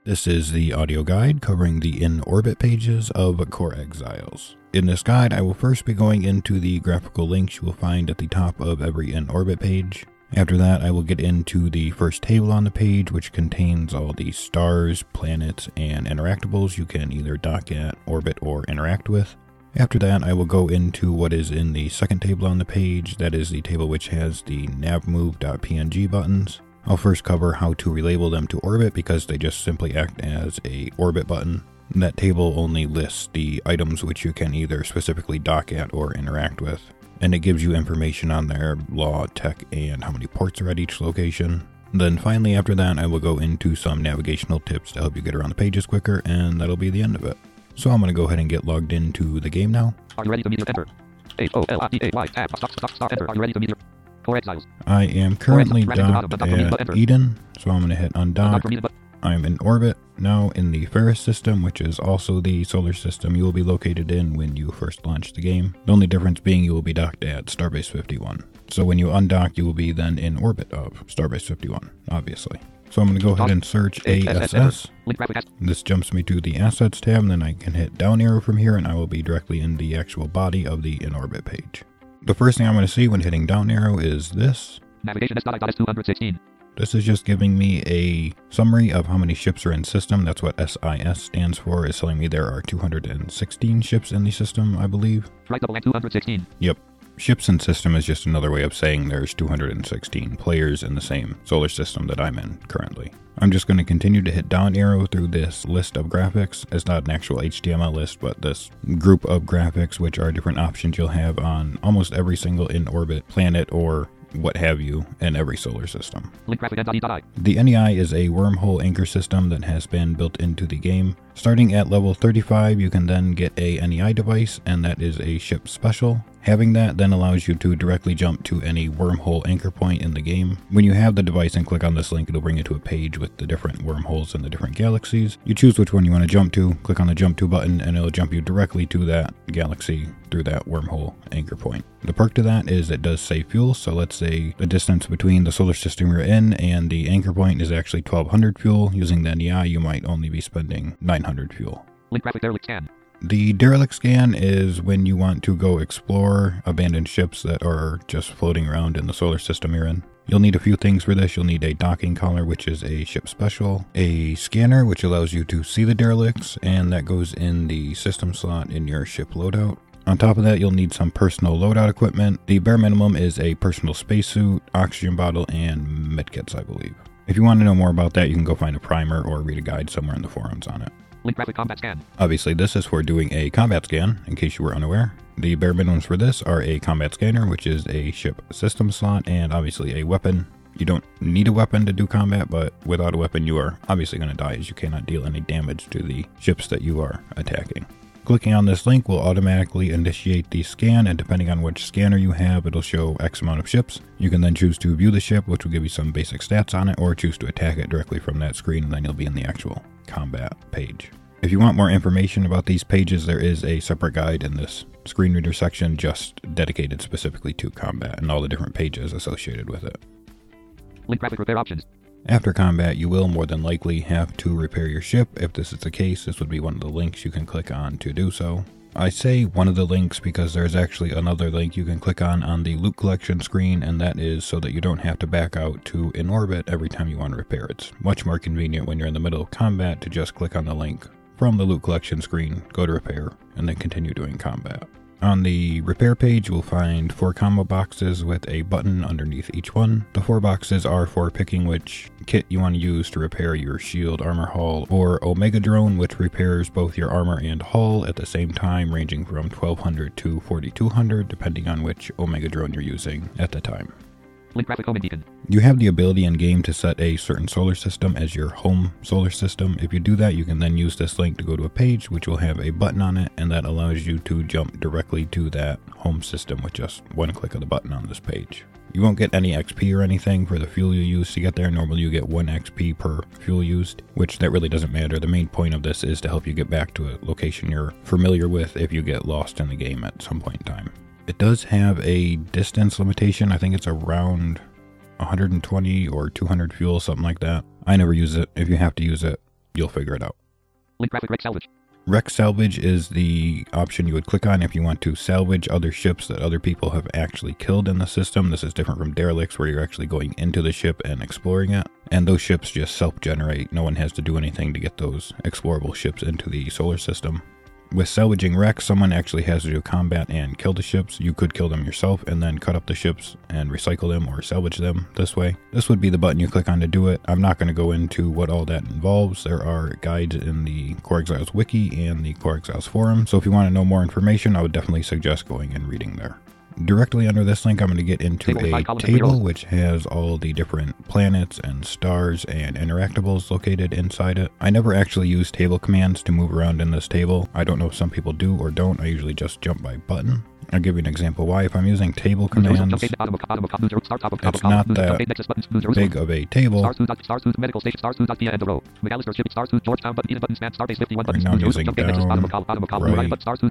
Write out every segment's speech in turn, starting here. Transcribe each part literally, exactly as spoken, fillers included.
This is the audio guide covering the in-orbit pages of Core Exiles. In this guide, I will first be going into the graphical links you will find at the top of every in-orbit page. After that, I will get into the first table on the page, which contains all the stars, planets, and interactables you can either dock at, orbit, or interact with. After that, I will go into what is in the second table on the page. That is the table which has the navmove.png buttons. I'll first cover how to relabel them to orbit because they just simply act as a orbit button. That table only lists the items which you can either specifically dock at or interact with. And it gives you information on their law, tech, and how many ports are at each location. Then finally after that, I will go into some navigational tips to help you get around the pages quicker, and that'll be the end of it. So I'm going to go ahead and get logged into the game now. Are you ready to meter? Enter. H O L I D A Y tab stop stop stop enter. Are you ready to meter? Core Exiles. I am currently docked at Eden, so I'm going to hit undock. I'm in orbit now in the Ferris system, which is also the solar system you will be located in when you first launch the game. The only difference being you will be docked at Starbase fifty-one. So when you undock, you will be then in orbit of Starbase fifty-one, obviously. So I'm going to go ahead and search A S S. This jumps me to the Assets tab, and then I can hit down arrow from here, and I will be directly in the actual body of the in-orbit page. The first thing I'm going to see when hitting down arrow is this. Navigation S S two sixteen. This is just giving me a summary of how many ships are in system. That's what S I S stands for. It's telling me there are two hundred sixteen ships in the system, I believe. Right, double two hundred sixteen. Yep. Ships in system is just another way of saying there's two hundred sixteen players in the same solar system that I'm in currently. I'm just going to continue to hit down arrow through this list of graphics. It's not an actual H T M L list, but this group of graphics, which are different options you'll have on almost every single in-orbit planet or what have you in every solar system. Link graphic N E I. The N E I is a wormhole anchor system that has been built into the game. Starting at level thirty-five, you can then get a N E I device, and that is a ship special. Having that then allows you to directly jump to any wormhole anchor point in the game. When you have the device and click on this link, it'll bring you to a page with the different wormholes in the different galaxies. You choose which one you want to jump to, click on the jump to button, and it'll jump you directly to that galaxy through that wormhole anchor point. The perk to that is it does save fuel, so let's say the distance between the solar system you're in and the anchor point is actually twelve hundred fuel. Using the N E I, you might only be spending nine hundred fuel. Link graphic derelict scan. The derelict scan is when you want to go explore abandoned ships that are just floating around in the solar system you're in. You'll need a few things for this. You'll need a docking collar, which is a ship special, a scanner, which allows you to see the derelicts, and that goes in the system slot in your ship loadout. On top of that, you'll need some personal loadout equipment. The bare minimum is a personal spacesuit, oxygen bottle, and medkits, I believe. If you want to know more about that, you can go find a primer or read a guide somewhere in the forums on it. Link graphic combat scan. Obviously, this is for doing a combat scan, in case you were unaware. The bare minimums for this are a combat scanner, which is a ship system slot, and obviously a weapon. You don't need a weapon to do combat, but without a weapon, you are obviously going to die, as you cannot deal any damage to the ships that you are attacking. Clicking on this link will automatically initiate the scan, and depending on which scanner you have, it'll show X amount of ships. You can then choose to view the ship, which will give you some basic stats on it, or choose to attack it directly from that screen, and then you'll be in the actual combat page. If you want more information about these pages, there is a separate guide in this screen reader section just dedicated specifically to combat and all the different pages associated with it. Link graphic repair options. After combat, you will more than likely have to repair your ship. If this is the case, this would be one of the links you can click on to do so. I say one of the links because there's actually another link you can click on on the loot collection screen, and that is so that you don't have to back out to in orbit every time you want to repair. It's much more convenient when you're in the middle of combat to just click on the link from the loot collection screen, go to repair, and then continue doing combat. On the repair page, you will find four combo boxes with a button underneath each one. The four boxes are for picking which kit you want to use to repair your shield, armor, hull, or Omega drone, which repairs both your armor and hull at the same time, ranging from twelve hundred to forty-two hundred, depending on which Omega drone you're using at the time. Link graphic home beacon. You have the ability in game to set a certain solar system as your home solar system. If you do that, you can then use this link to go to a page which will have a button on it, and that allows you to jump directly to that home system with just one click of the button on this page. You won't get any X P or anything for the fuel you use to get there. Normally you get one X P per fuel used, which that really doesn't matter. The main point of this is to help you get back to a location you're familiar with if you get lost in the game at some point in time. It does have a distance limitation. I think it's around one hundred twenty or two hundred fuel, something like that. I never use it. If you have to use it, you'll figure it out. Link graphic wreck salvage. Wreck salvage is the option you would click on if you want to salvage other ships that other people have actually killed in the system. This is different from derelicts, where you're actually going into the ship and exploring it. And those ships just self-generate. No one has to do anything to get those explorable ships into the solar system. With salvaging wrecks, someone actually has to do combat and kill the ships. You could kill them yourself and then cut up the ships and recycle them or salvage them this way. This would be the button you click on to do it. I'm not going to go into what all that involves. There are guides in the Core Exiles wiki and the Core Exiles forum, so if you want to know more information, I would definitely suggest going and reading there. Directly under this link, I'm going to get into a table which has all the different planets and stars and interactables located inside it. I never actually use table commands to move around in this table. I don't know if some people do or don't. I usually just jump by button. I'll give you an example why. If I'm using table commands, it's not that big of a table. Right now I'm using down, right, up, up, right,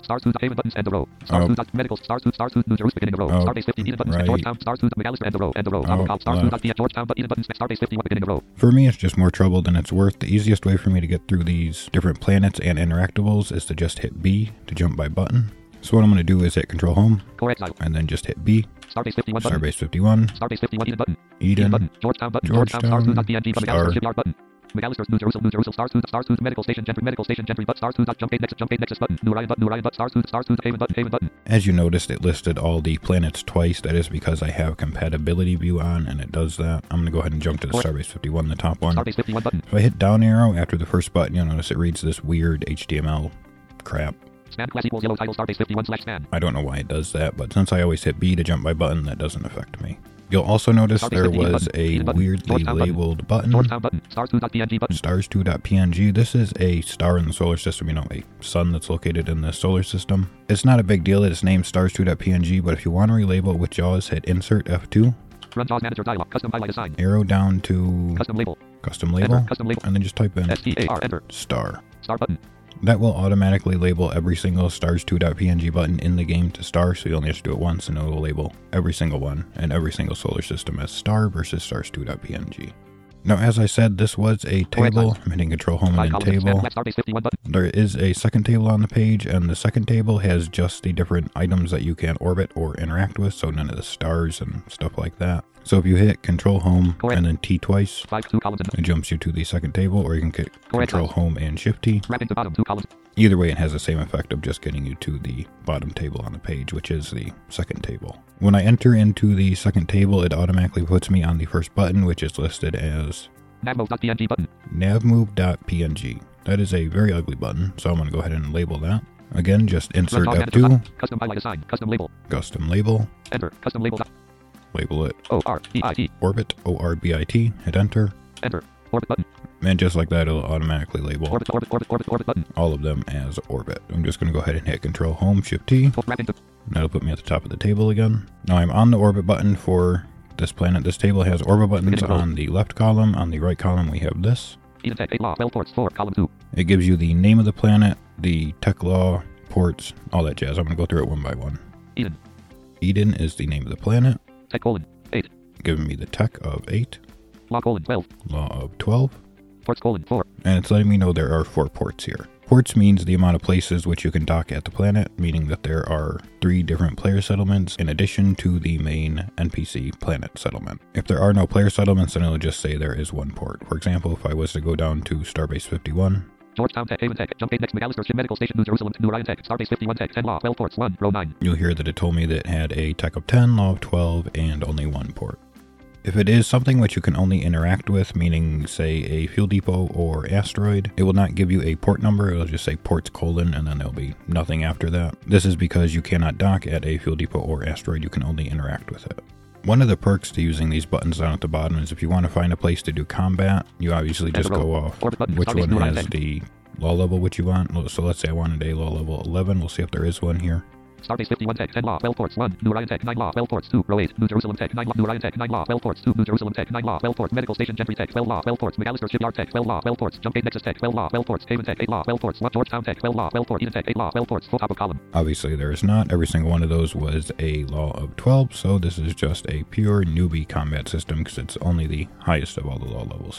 up, left. For me, it's just more trouble than it's worth. The easiest way for me to get through these different planets and interactables is to just hit B to jump by button. So what I'm going to do is hit Control Home, and then just hit B, Starbase fifty-one, Starbase fifty-one, Starbase fifty-one, Eden button, Eden, button. Georgetown, button. Georgetown, Georgetown, Star, Shipyard button, McAllister, New Jerusalem, New Jerusalem, Stars, Stars, Medical Station, Gentry, Medical Station, Gentry, but Stars, Jump Aid Nexus, Jump Aid Nexus button, New Ryan, New Ryan, Stars, Stars, Haven button, Haven button. As you noticed, it listed all the planets twice. That is because I have compatibility view on, and it does that. I'm going to go ahead and jump to the Starbase fifty-one, the top one. Starbase fifty-one button. If I hit down arrow after the first button, you'll notice it reads this weird H T M L crap. Span class equals yellow title Starbase fifty-one slash span. I don't know why it does that, but since I always hit B to jump by button, that doesn't affect me. You'll also notice there was a weirdly labeled button, stars two dot P N G. This is a star in the solar system, you know, a sun that's located in the solar system. It's not a big deal that it's named stars two dot P N G, but if you want to relabel it with JAWS, hit Insert F two. Run JAWS Manager dialog, custom highlight assign. Arrow down to custom label, custom label, enter, custom label, and then just type in S T A R, enter, star. Star button. That will automatically label every single stars two dot P N G button in the game to star, so you only have to do it once and it will label every single one and every single solar system as star versus stars two dot P N G. Now, as I said, this was a table. I'm hitting Control Home and then table. There is a second table on the page, and the second table has just the different items that you can orbit or interact with, so none of the stars and stuff like that. So if you hit Control Home and then T twice, it jumps you to the second table, or you can hit Control Home and Shift T. Either way, it has the same effect of just getting you to the bottom table on the page, which is the second table. When I enter into the second table, it automatically puts me on the first button, which is listed as navmove.png button. navmove.png. That is a very ugly button, so I'm going to go ahead and label that. Again, just insert F two. Custom highlight assign. Custom label. Custom label. Enter. Custom label. Label it O R B I T. Orbit, O R B I T. Hit enter. Enter. Orbit button. And just like that, it'll automatically label orbit, orbit, orbit, orbit, orbit button. All of them as orbit. I'm just going to go ahead and hit Control Home, Shift T. That'll put me at the top of the table again. Now I'm on the orbit button for this planet. This table has orbit buttons on the left column. On the right column, we have this. Eden Tech eight law, well ports four, column two. It gives you the name of the planet, the tech law, ports, all that jazz. I'm going to go through it one by one. Eden. Eden is the name of the planet. Tech colon eight. Giving me the tech of eight. Law colon twelve. Law of twelve. Ports colon four. And it's letting me know there are four ports here. Ports means the amount of places which you can dock at the planet, meaning that there are three different player settlements in addition to the main N P C planet settlement. If there are no player settlements, then it'll just say there is one port. For example, if I was to go down to Starbase fifty-one, Georgetown Tech, Haven Tech, Jump Aid Next, McAllister Ship, Medical Station, New Jerusalem, New Ryan Tech, Starbase fifty-one Tech, ten Law, twelve ports, one, row nine. You'll hear that it told me that it had a tech of ten, law of twelve, and only one port. If it is something which you can only interact with, meaning, say, a fuel depot or asteroid, it will not give you a port number. It'll just say ports colon, and then there'll be nothing after that. This is because you cannot dock at a fuel depot or asteroid. You can only interact with it. One of the perks to using these buttons down at the bottom is if you want to find a place to do combat, you obviously just go off which one has the law level which you want. So let's say I wanted a law level eleven. We'll see if there is one here. Starbase fifty-one Tech, ten Law, twelve ports, one, New Ryan Tech, nine Law, twelve ports, two, row eight, New Jerusalem Tech, nine Law, New Ryan Tech, nine Law, twelve ports, two, New Jerusalem Tech, nine Law, twelve ports, Medical Station, Gentry Tech, twelve Law, twelve ports, McAllister Shipyard Tech, twelve Law, twelve ports, Jump Aid Nexus Tech, twelve Law, twelve ports, Haven Tech, eight Law, twelve ports, one, Georgetown Tech, twelve Law, twelve ports, Eden Tech, eight Law, twelve ports, full top of column. Obviously there is not. Every single one of those was a law of twelve, so this is just a pure newbie combat system because it's only the highest of all the law levels here.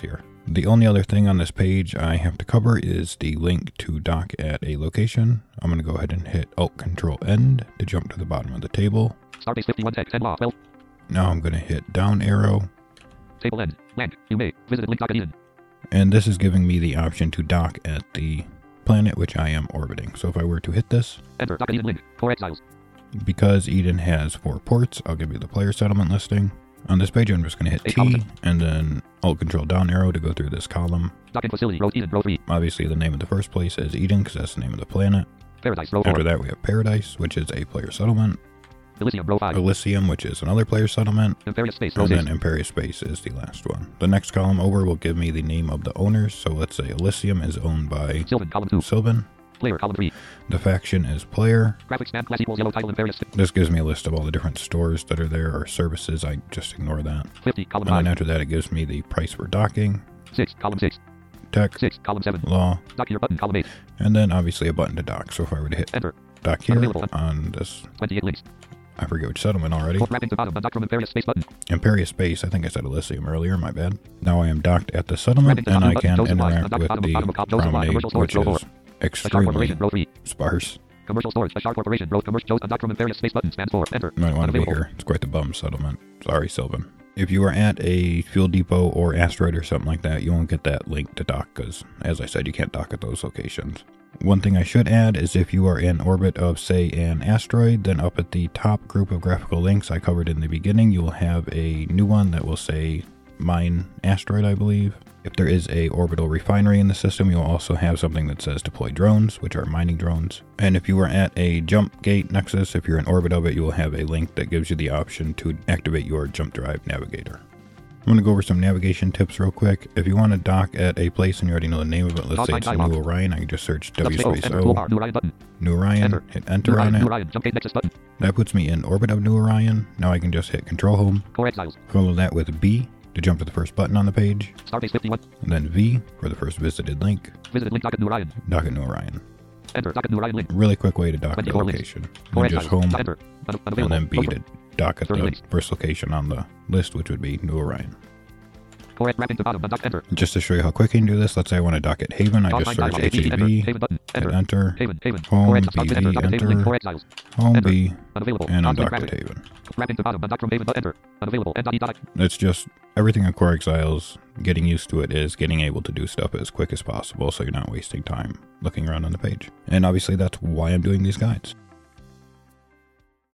The only other thing on this page I have to cover is the link to dock at a location. I'm going to go ahead and hit Alt Control End to jump to the bottom of the table. Starbase fifty-one text and law twelve. Now I'm going to hit down arrow. Table end. Blank. You may visit link dock at Eden. And this is giving me the option to dock at the planet which I am orbiting. So if I were to hit this, Enter dock at Eden link. Core Exiles. because Eden has four ports, I'll give you the player settlement listing. On this page, I'm just going to hit Eight T columns. and then Alt Control down arrow to go through this column. Docking facility. Row Eden. Row three. Obviously, the name of the first place is Eden because that's the name of the planet. Paradise. Row four. After that, we have Paradise, which is a player settlement. Elysium. Row five. Elysium, which is another player settlement. Imperious Space. Row And six. then Imperious Space is the last one. The next column over will give me the name of the owners. So let's say Elysium is owned by Sylvan. Column two. Sylvan. Player. Column three. The faction is player. Graphics span class equals yellow title Imperious. This gives me a list of all the different stores that are there or services. I just ignore that. fifty. Column And then five. after that, it gives me the price for docking, six. Column six. tech, six. Column seven. law, Dock here button. Column eight. and then obviously a button to dock. So if I were to hit Enter. dock here Unavailable. on this, twenty-eight links. I forget which settlement already. Port wrapping to bottom. Undock from Imperious Space button. Imperious Space, I think I said Elysium earlier, my bad. Now I am docked at the settlement, Wrapping to and I bottom. can Button. Joseph interact Wise. with Bottom, the bottom of column. Joseph Wise. promenade, Commercial which storage. Row is four. Ashar extremely Corporation. Row three. sparse. Commercial storage. Ashar Corporation. Row commercial. Undock from Imperious Space button. Span four. Enter. Might want to be Unavailable. here. It's quite the bum settlement. Sorry, Sylvan. If you are at a fuel depot or asteroid or something like that, you won't get that link to dock because, as I said, you can't dock at those locations. One thing I should add is if you are in orbit of, say, an asteroid, then up at the top group of graphical links I covered in the beginning, you will have a new one that will say Mine Asteroid, I believe. If there is a orbital refinery in the system, you'll also have something that says Deploy Drones, which are mining drones. And if you are at a jump gate nexus, if you're in orbit of it, you will have a link that gives you the option to activate your jump drive navigator. I'm going to go over some navigation tips real quick. If you want to dock at a place and you already know the name of it, let's Dock say line it's dialog. New Orion, I can just search W Subspace O. space Enter. O, Toolbar. New Orion button. New Orion, Enter. hit New enter Orion. on New it. Orion. Jump gate nexus button. That puts me in orbit of New Orion. Now I can just hit Control Home, Core Exiles. follow that with B to jump to the first button on the page, Starbase fifty-one. and then V for the first visited link, Visited link dock at New Orion. dock at New Orion. Enter. Dock at New Orion link. Really quick way to dock at the twenty-four links. location. Core And then just Exiles. home, Enter. Un- and Unavailable. then B Over. to dock at thirty the links. first location on the list, which would be New Orion. Core wrapping to bottom. Undock. Enter. Just to show you how quick you can do this, let's say I want to dock at Haven, I Dock just line search dialog. H A Enter. V, Haven button. hit Enter. enter, Haven. Haven. Home, Core Exiles. B V, Enter. Dock at Haven link. enter. Core Exiles. home Enter. B, Unavailable. and I'm Dock link docked at wrapping. Haven. Wrapping to bottom. Undock from Haven. Enter. Unavailable. End. Dock. It's just everything in Core Exiles, getting used to it is getting able to do stuff as quick as possible so you're not wasting time looking around on the page. And obviously that's why I'm doing these guides.